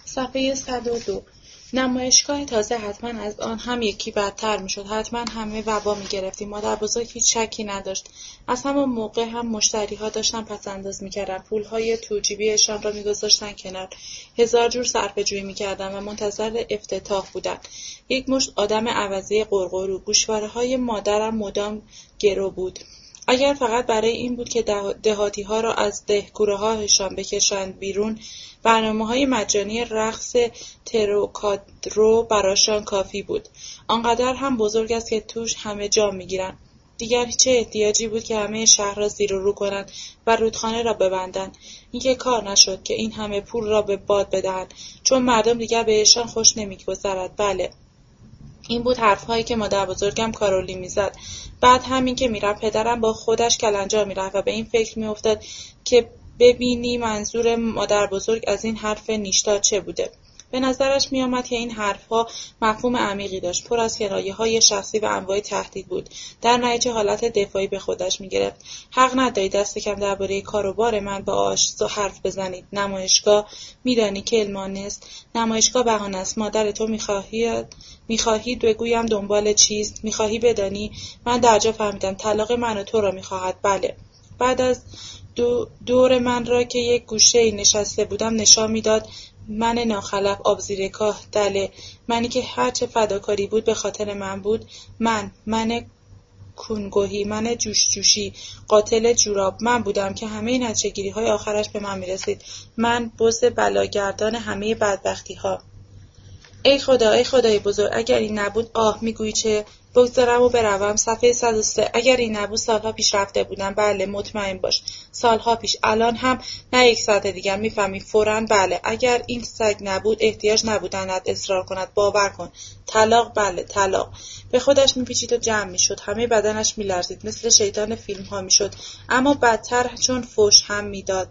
صفحه 102. نمایشگاه تازه حتما از آن هم یکی بدتر میشد. حتما همه وبا میگرفتیم. مادر بزرگ هیچ شکی نداشت. از همان موقع هم مشتریها داشتن پس‌انداز میکردن. پولهای توجیبیشان را میگذاشتن کنار. هزار جور صرفه‌جویی میکردن و منتظر افتتاح بودن. یک مشت آدم عوضی قرقرو. گوشواره‌های مادرم مدام گرو بود. اگر فقط برای این بود که دهاتی‌ها را از دهکوره‌هاشان بکشند بیرون، برنامه‌های مجانی رقص تروکادرو براشان کافی بود. آنقدر هم بزرگ است که توش همه جا می‌گیرند. دیگر چه احتیاجی بود که همه شهر را زیر و رو کنند و رودخانه را ببندند؟ اینکه کار نشد که این همه پول را به باد بدهند، چون مردم دیگر بهشان خوش نمی‌گذرد. بله. این بود حرفهایی که مادربزرگم کارولی میزد. بعد همین که میرفت پدرم با خودش کلنجار میرفت و به این فکر میافتاد که ببینی منظور مادربزرگ از این حرف نیشدار چه بوده. به نظرش میآمد که این حرفها مفهوم عمیقی داشت، پر از کنایه‌های شخصی و انواع تهدید بود. در نتیجه حالت دفاعی به خودش میگرفت. حق ندارید دست کم درباره کار و بار من با آشوب حرف بزنید. نمایشگاه میدانی که علمانه است. نمایشگاه بهانه است. مادر تو میخواهی بگویم دنبال چیست؟ میخواهی بدانی؟ من درجا فهمیدم. طلاق من و تو را میخواهد. بله. بعد از دور من را که یک گوشه‌ای نشسته بودم نشان میداد. من ناخلف، آبزیر کاه، دله، منی که هرچه فداکاری بود به خاطر من بود. من کونگوهی، من جوشجوشی، قاتل جوراب، من بودم که همه نتیجه‌گیری‌های آخرش به من میرسید. من بزد بلاگردان همه بدبختی‌ها. ای خدا، ای خدای بزرگ، اگر این نبود. میگویی چه؟ بگذارم و بروم. صفحه 103. اگر این نبود سالها پیش رفته بودم. بله، مطمئن باش. سالها پیش. الان هم نه 1 ساعت دیگر. میفهمی؟ فوراً. بله. اگر این سگ نبود احتیاج نبود انت اصرار کند. باور کن. طلاق. بله، طلاق. به خودش میپیچید و جمع میشد. همه بدنش میلرزید. مثل شیطان فیلم‌ها میشد. اما بدتر چون فحش هم میداد.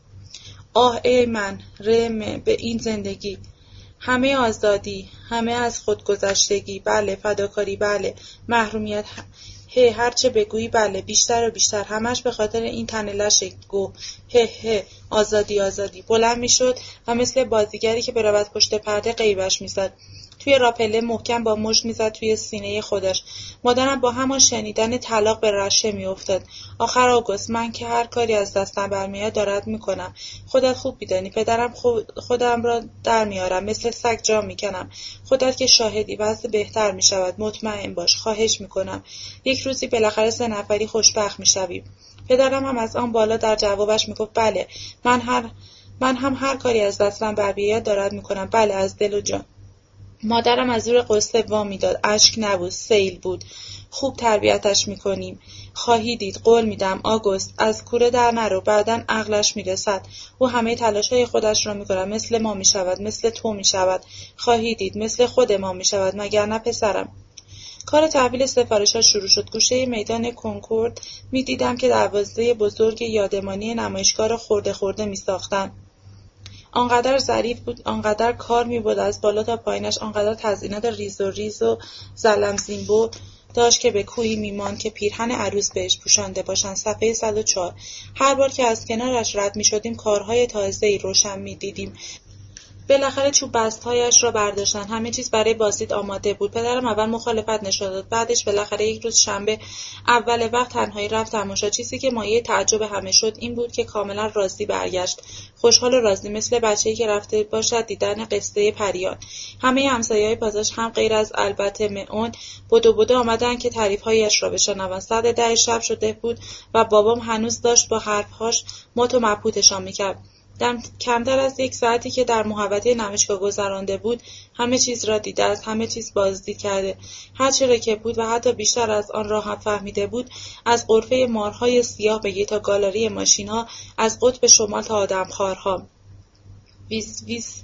ای من رم به این زندگی. همه آزادی، همه از خودگذشتگی، بله، فداکاری، بله، محرومیت، هرچه بگویی، بله، بیشتر و بیشتر، همش به خاطر این تن لش گو، آزادی، آزادی. بلند میشد و مثل بازیگری که برود پشت پرده غیبش میزد. توی راپله محکم با مشت میزد توی سینه خودش. مادرم با همان شنیدن طلاق به رشته میافتاد. آخر آگوست، من که هر کاری از دستم برمیاد دارد میکنم. خودت خوب میدانی. پدرم خودم را در میارم. مثل سگ جام میکنم. خودت که شاهدی. وضع بهتر میشود. مطمئن باش. خواهش میکنم. یک روزی بالاخره 3 نفری خوشبخت میشویم. پدرم هم از آن بالا در جوابش میگفت بله، من هم هر کاری از دستم برمیاد دارد میکنم. بله، از دل و جان. مادرم از زور قصه وامی داد. اشک نبود، سیل بود. خوب تربیتش میکنیم. خواهی دید. قول میدم. آگوست، از کوره در نرو. بعداً عقلش میرسد. او همه تلاشهای خودش را میکند. مثل ما میشود. مثل تو میشود. خواهی دید. مثل خود ما میشود. مگر نه پسرم؟ کار تحویل سفارش‌ها شروع شد. گوشه میدان کنکورد میدیدم که دروازه بزرگ یادمانی نمایشگاه را خرده خرده میساختند. آنقدر ظریف بود، آنقدر کار می‌برد از بالا تا پایینش، آنقدر تزیینات ریز و زلمزینبو داشت که به کوهی می‌ماند که پیرهن عروس بهش پوشانده باشند. صفحه 104. هر بار که از کنارش رد می‌شدیم کارهای تازه‌ای روشن می‌دیدیم. بالاخره چوب بستهایش را برداشتند. همه چیز برای بازدید آماده بود. پدرم اول مخالفت نشان داد. بعدش بالاخره یک روز شنبه اول وقت تنهایی رفت تماشا. چیزی که مایه تعجب همه شد این بود که کاملا راضی برگشت. خوشحال و راضی، مثل بچه‌ای که رفته باشد دیدن قصه پریان. همه همسایه‌های پاساژ هم غیر از البته معون بدو آمدند که تعریف‌هایش را بشنوند. ساعت 10 شب شده بود و بابام هنوز داشت با حرف‌هاش مات و مبهوتشان می‌کرد. کمتر از 1 ساعتی که در محوطه نمایشگاه گذرانده بود، همه چیز را دیده است، همه چیز بازدید کرده. هر چه را که بود و حتی بیشتر از آن را هم فهمیده بود، از غرفه مارهای سیاه بگیر تا گالری ماشین‌ها، از قطب شمال تا آدمخوارها. ویس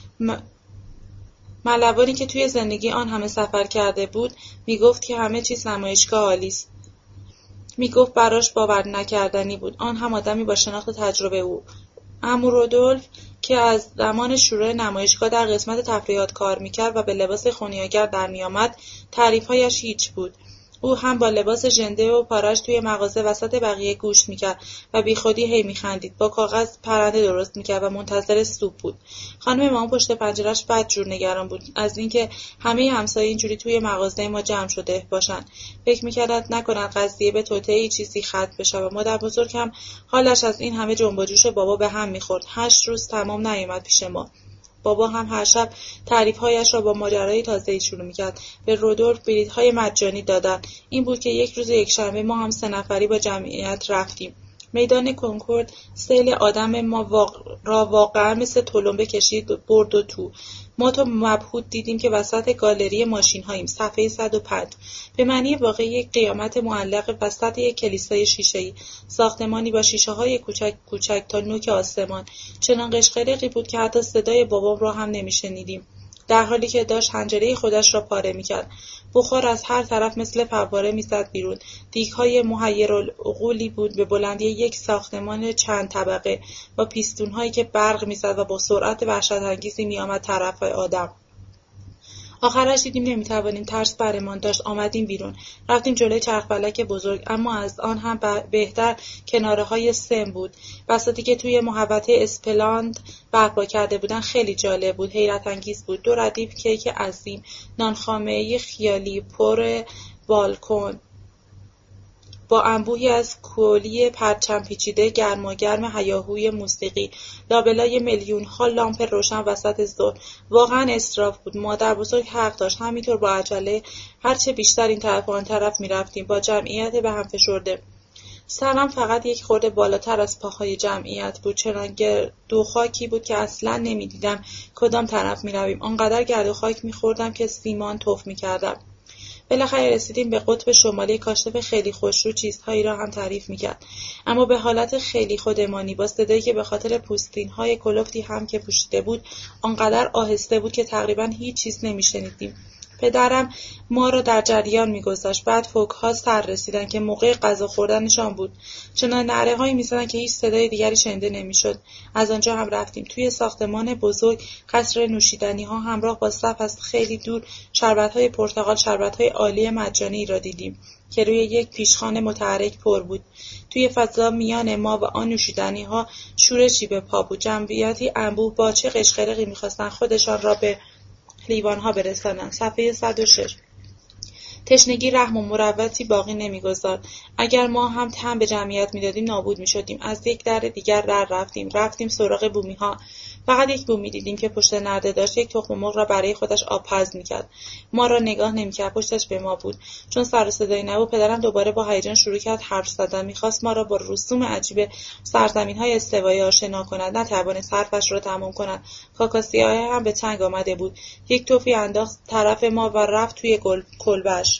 ملوانی که توی زندگی آن همه سفر کرده بود، میگفت که همه چیز نمایشگاه عالی است. میگفت براش باور نکردنی بود. آن هم آدمی با شناخت تجربه او. عمو رودولف که از زمان شروع نمایشگاه در قسمت تفریحات کار میکرد و به لباس خونیاگر در میآمد، تعریف‌هایش هیچ بود. او هم با لباس ژنده و پارش توی مغازه وسط بقیه گوش میکرد و بیخودی هی میخندید. با کاغذ پرنده درست میکرد و منتظر سوپ بود. خانم مامان پشت پنجره‌اش بدجور نگران بود از اینکه همه همسایه اینجوری توی مغازه ما جمع شده باشن. فکر میکرد نکنن قضیه به توطئه‌ای چیزی ختم بشه و مادر بزرگ هم حالش از این همه جنب و جوش بابا به هم میخورد. 8 روز تمام نیامد پیش ما. بابا هم هر شب تعریف‌هایش را با ماجرای تازه‌ای شروع می‌کرد. به رودولف بلیط‌های مجانی دادن. این بود که یک روز یکشنبه ما هم 3 نفری با جمعیت رفتیم. میدان کنکورد سیل آدم ما را واقعا مثل تلمبه کشید برد و تو. ما تو مبهوت دیدیم که وسط گالری ماشین‌هاییم. صفحه 105. به معنی واقعی یک قیامت معلق وسط یک کلیسای شیشه‌ای. ساختمانی با شیشه‌های کوچک کوچک تا نوک آسمان. چنان قشقرقی بود که حتی صدای بابام را هم نمی‌شنیدیم. در حالی که داشت حنجره خودش را پاره می‌کرد. بخار از هر طرف مثل فواره می‌زد بیرون. دیگ‌های محیرالعقولی بود به بلندی یک ساختمان چند طبقه با پیستون‌هایی که برق می‌زد و با سرعت وحشت‌انگیزی می‌آمد طرف آدم. آخرش دیدیم نمی‌توانیم، ترس برمان داشت. آمدیم بیرون. رفتیم جلوی چرخ‌فلک بزرگ، اما از آن هم بهتر کناره‌های سم بود. بساطی که توی محوطه اسپلاند برپا کرده بودن خیلی جالب بود، حیرت انگیز بود. 2 ردیف کیک عظیم، نانخامه‌ای خیالی پر بالکن با انبوهی از کولی پرچم پیچیده، گرماگرم هیاهوی موسیقی، لابلای میلیون‌ها لامپ روشن وسط ظهر. واقعا اسراف بود. مادر بزرگ حق داشت. همینطور با عجله هرچه بیشتر این طرف و آن طرف می‌رفتیم با جمعیت به هم فشرده. سرم فقط یک خورده بالاتر از پاهای جمعیت بود. چنان گرد و خاکی بود که اصلا نمی‌دیدم کدام طرف می‌رویم. آنقدر گرد و خاک می‌خوردم که سیمان تف می‌کردم. بالاخره رسیدیم به قطب شمالی. کاشف خیلی خوشرو چیزهایی را هم تعریف می‌کرد، اما به حالت خیلی خودمانی، با صدایی که به خاطر پوستین‌های کلفتی هم که پوشیده بود آنقدر آهسته بود که تقریباً هیچ چیز نمی‌شنیدیم. پدرم ما را در جریان می‌گذاشت. بعد فوک‌ها سر رسیدند که موقع غذا خوردنشان بود. چنان نعره‌هایی می‌زدند که هیچ صدای دیگری شنیده نمی‌شد. از آنجا هم رفتیم. توی ساختمان بزرگ قصر نوشیدنی‌ها همراه با صف از خیلی دور شربت‌های پرتقال، شربت‌های عالی مجانی را دیدیم که روی یک پیشخوان متحرک پر بود. توی فضا میان ما و آن نوشیدنی‌ها شورشی به پا بود. جمعیتی انبوه با چه قشقرقی می‌خواستند خودشان را به لیوان‌ها برسانند. صفحه 106. تشنگی رحم و مروتی باقی نمی‌گذارد. اگر ما هم تن به جمعیت می‌دادیم نابود می‌شدیم. از یک در دیگر رفتیم سراغ بومی‌ها. فقط یک بومی دیدیم که پشت نرده داشت. یک تخم مرغ را برای خودش آبپز می‌کرد. ما را نگاه نمی‌کرد. پشتش به ما بود. چون سر و صدایی نبود پدرم دوباره با هیجان شروع کرد حرف زدن. می‌خواست ما را با رسوم عجیب سرزمین‌های استوایی آشنا کند. نتوانست حرفش را تمام کند. کاکاسیاه هم به چنگ آمده بود. یک تفی انداخت طرف ما و رفت توی کلبه‌اش.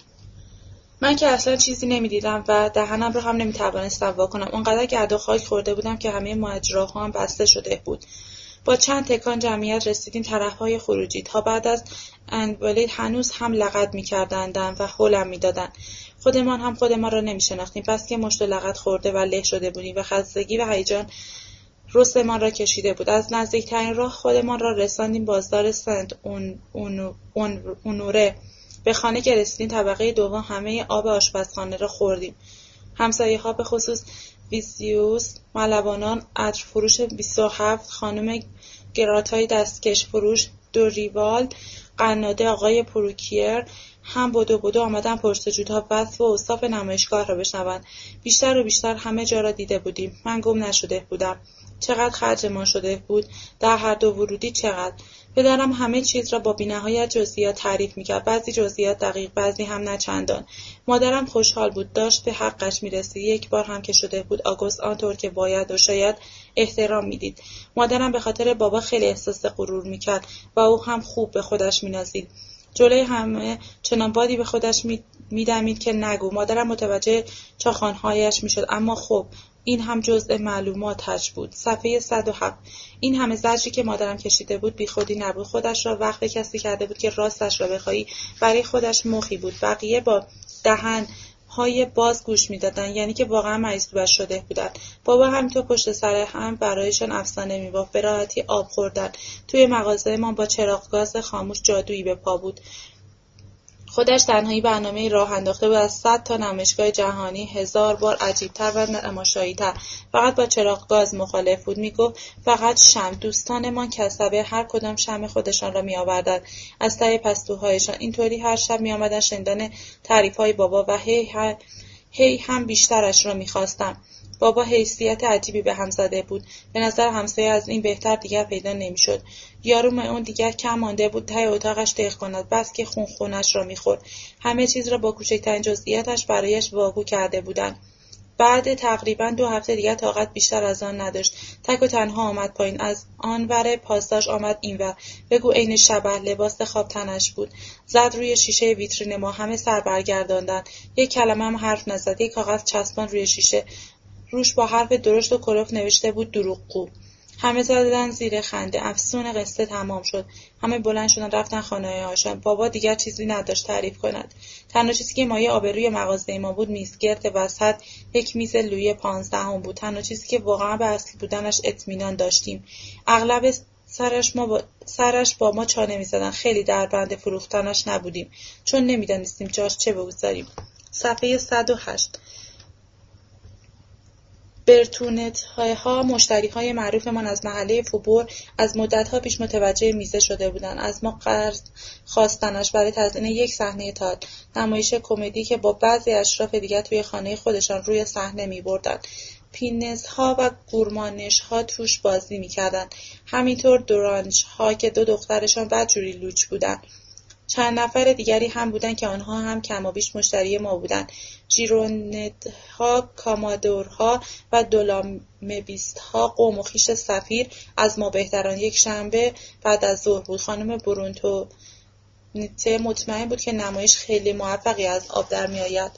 من که اصلا چیزی نمی‌دیدم و دهنم را هم نمی‌توانستم وا کنم. آنقدر گرد و خاک خورده بودم که همه مجراها هم بسته شده بود. با چند تکان جمعیت رسیدیم طرف‌های خروجی. تا بعد از اندولید هنوز هم لغت می‌کردندم و هولم می‌دادند. خودمان هم خودمان را نمی‌شناختیم، پس که مشت و لغت خورده و له شده بودیم و خستگی و هیجان رستمان را کشیده بود. از نزدیکترین راه خودمان را رساندیم بازار سنت اونوره. به خانه که رسیدیم طبقه دوم همه آب آشپزخانه را خوردیم. همسایه‌ها به خصوص ویسیوس، ملوانان، عطرفروش 27، خانم گراتای دستکش فروش، دوریوال، قناده آقای پروکیر هم بدو آمدن پرسجودها وصف و اوصاف نمایشگاه را بشنوند. بیشتر و بیشتر همه جا را دیده بودیم. من گم نشده بودم. چقدر خرجمان شده بود در هر دو ورودی. چقدر پدرم همه چیز را با بی‌نهایت جزئیات تعریف می‌کرد. بعضی جزئیات دقیق، بعضی هم نه چندان. مادرم خوشحال بود، داشت به حقش می‌رسید. یک بار هم که شده بود آگوست آنطور که باید و شاید احترام می‌دید. مادرم به خاطر بابا خیلی احساس غرور می‌کرد و او هم خوب به خودش می‌نازید. جلوی همه چنان بادی به خودش می‌دمید که نگو. مادرم متوجه چاخان‌هایش می‌شد، اما خب این هم جزء معلوماتش بود. صفحه 107. این همه زجری که مادرم کشیده بود بیخودی نبود. خودش را وقت کسی کرده بود که راستش را بخواهی برای خودش مخی بود. بقیه با دهن های باز گوش می‌دادند، یعنی که واقعا مجذوبش شده بودند. بابا همینطور پشت سر هم برایشان افسانه می‌بافت. به راحتی آب خوردن. توی مغازه ما با چراغ گاز خاموش جادویی به پا بود. خودش تنهایی برنامه راه انداخته بود از 100 تا نمایشگاه جهانی 1000 بار عجیب‌تر و تماشایی‌تر. فقط با چراغ گاز مخالف بود. میگفت فقط شمع. دوستانمان کسبه هر کدام شمع خودشان را می‌آوردند از ته پستوهایشان. اینطوری هر شب می‌آمدند شنیدن تعریف‌های بابا و هی هم بیشترش را می‌خواستم. بابا حیثیت عجیبی به هم زده بود. به نظر همسایه از این بهتر دیگر پیدا نمی‌شد. یارو معون دیگر کم مانده بود ته اتاقش دق کند، بس که خونش را می‌خورد. همه چیز را با کوچکترین جزئیاتش برایش واگو کرده بودند. بعد تقریباً 2 هفته دیگر طاقت بیشتر از آن نداشت. تک و تنها آمد پایین، از آنور پاساژ آمد اینور. بگو عین شبح، لباس خواب تنش بود. زد روی شیشه ویترین ما. همه سر برگرداندند. یک کلمه هم حرف نزد. یک کاغذ چسباند روی شیشه. روش با حرف درشت و کلفت نوشته بود دروغگو. همه زدند زیر خنده. افسون قصه تمام شد. همه بلند شدند رفتن خانه‌هاشان. بابا دیگر چیزی نداشت تعریف کند. تنها چیزی که مایه آبروی مغازه ما بود میزگرد وسط یک میز لویی 15 بود. تنها چیزی که واقعا به اصلی بودنش اطمینان داشتیم. اغلب سرش با ما چا نمی‌زدند. خیلی در بند فروختنش نبودیم، چون نمی‌دانستیم جاش چه بگذاریم. صفحه 108. برتونت‌ها مشتری‌های معروفمان از محله فوبور از مدت‌ها پیش متوجه میزه شده بودند. از ما قرض خواستنش برای تزیین یک صحنه تئاتر، نمایش کمدی که با بعضی اشراف دیگر توی خانه خودشان روی صحنه می‌بردند. پینزها و گورمانش‌ها توش بازی می‌کردند. همینطور دورانژها که 2 دخترشان بدجوری لوچ بودند. چند نفر دیگری هم بودند که آنها هم کمابیش مشتری ما بودند. ژیروندها، کامادورها و دولامبیستها، قوم و خویش سفیر از ما بهتران. یک شنبه بعد از ظهر بود. خانم برونتونیته مطمئن بود که نمایش خیلی موفقی از آب در می‌آید.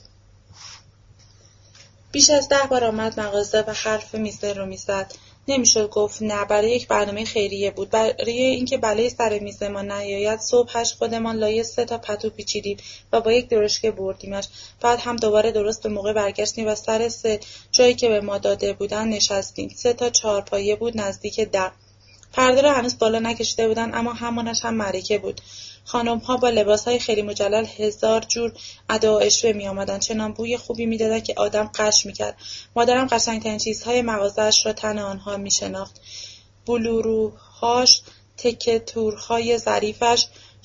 بیش از 10 بار آمد مغازه و حرف میزه رو میزد. نمیشد گفت نه. برای یک برنامه خیریه بود. برای اینکه بلایی سر میز ما نیاید صبحش خودمان لای 3 تا پتو پیچیدیم و با یک درشکه بردیمش. بعد هم دوباره درست به موقع برگشتیم و سر 3 جایی که به ما داده بودن نشستیم. 3 تا چهارپایه بود نزدیک در. پرده را هنوز بالا نکشیده بودند، اما همانش هم معرکه بود. خانم‌ها با لباس‌های خیلی مجلل 1000 جور ادا و اشوه می‌آمدند. چنان بوی خوبی می‌دادند که آدم غش می‌کرد. مادرم قشنگ‌ترین چیزهای مغازه‌اش را تن آنها می‌شناخت. بلوروهاش، تکه تورهای ظریفش،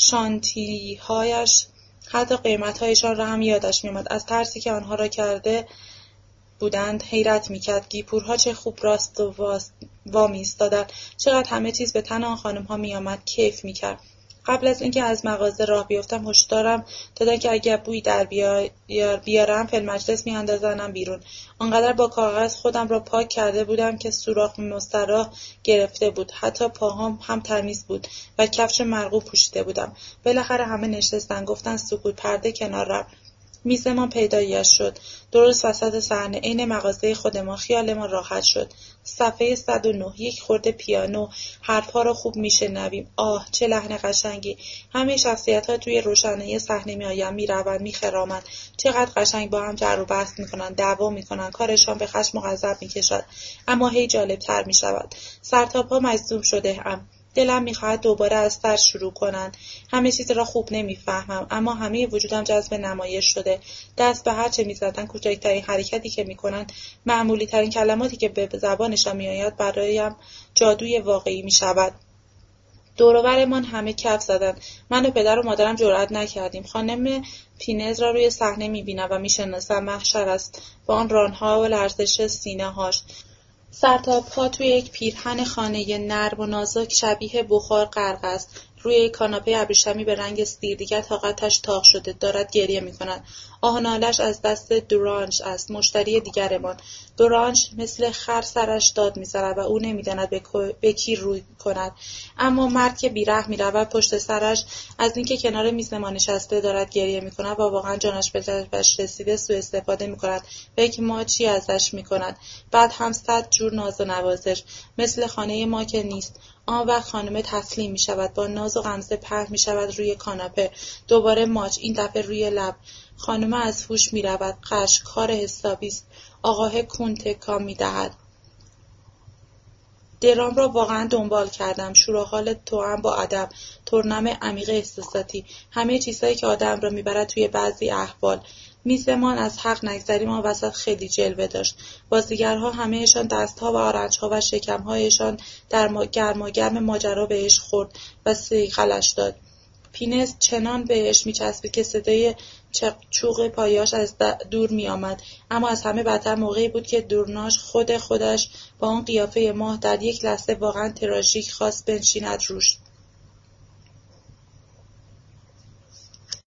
شانتی‌هایش، حتی قیمت‌هایشان را هم یادش می‌آمد. از ترسی که آنها را کرده بودند حیرت می‌کرد. گیپورها چه خوب راست و وامی ایستادند. چقدر همه چیز به تن آن خانم‌ها می‌آمد. کیف می‌کرد. قبل از اینکه از مغازه راه بیفتم هشدارم دادن که اگر بویی در بیارم فی المجلس می‌اندازنم بیرون. آنقدر با کاغذ خودم را پاک کرده بودم که سوراخ مستراح گرفته بود. حتی پاهام هم تمیز بود و کفش مرغوب پوشیده بودم. بالاخره همه نشستند. گفتن سکوت. پرده کنار رفت. میزمان پیدایش شد. درست وسط صحنه، عین مغازه خودمان. خیالمان راحت شد. صفحه 109. یک خورده پیانو. حرفها را خوب میشنویم. آه چه لحن قشنگی. همه شخصیت‌ها توی روشنایی صحنه میآیند، میروند، میخرامند. چقدر قشنگ با هم جر و بحث میکنند، دعوا میکنند. کارشان به خشم و غضب میکشد، اما هی جالبتر میشود. سرتاپا مجذوب شده ام. دلم میخواهد دوباره از سر شروع کنند. همه چیز را خوب نمیفهمم، اما همه وجودم جذب نمایش شده. دست به هر چه میزدند، کوچکترین حرکتی که میکنند، معمولی ترین کلماتی که به زبانشان میآید برایم جادوی واقعی میشود. دور و برمان همه کف زدند. من و پدر و مادرم جرئت نکردیم. خانم پینز را روی صحنه میبینم و میشناسم. محشر است با آن رانها و لرزش سینه‌هاش. سرتاپا توی یک پیرهن خانه نرم و نازک شبیه بخار غرق است. روی یک کاناپه ابریشمی به رنگ سیر. دیگر طاقتش تاق شده. دارد گریه می‌کند. آه و ناله‌اش از دست دورانژ است، مشتری دیگرمان. دورانژ مثل خر سرش داد می‌زند و او نمی‌داند به کی روی کند. اما مرد که بی‌رحم می‌رود پشت سرش، از اینکه کنار میز ما نشسته دارد گریه می‌کند و واقعا جانش به دلش رسیده سوء استفاده می‌کند و یک ماچی ازش می‌کند. بعد هم 100 جور ناز و نوازش. مثل خانه ما که نیست. آن وقت خانم تسلیم می‌شود، با ناز و غمزه پهن می‌شود روی کاناپه. دوباره ماچ، این دفعه روی لب. خانم از هوش می‌رود. کار حسابی است. آقاه کون تکان می‌دهد. درام را واقعا دنبال کردم، شور و حال توأم با ادب، تورنم عمیق احساساتی، همه چیزهایی که آدم را میبرد توی بعضی احوال. میزمان از حق نگذریم آن وسط خیلی جلوه داشت. بازیگرها همهشان دستها و آرنجها و شکمهایشان در گرماگرم ماجرا بهش خورد و صیقلش داد. پینس چنان بهش میچسبید که صدای چوق پایاش از دور میآمد، اما از همه بدتر موقعی بود که دورناش خودش با آن قیافه ماه در یک لحظه واقعا تراژیک خواست بنشیند روش.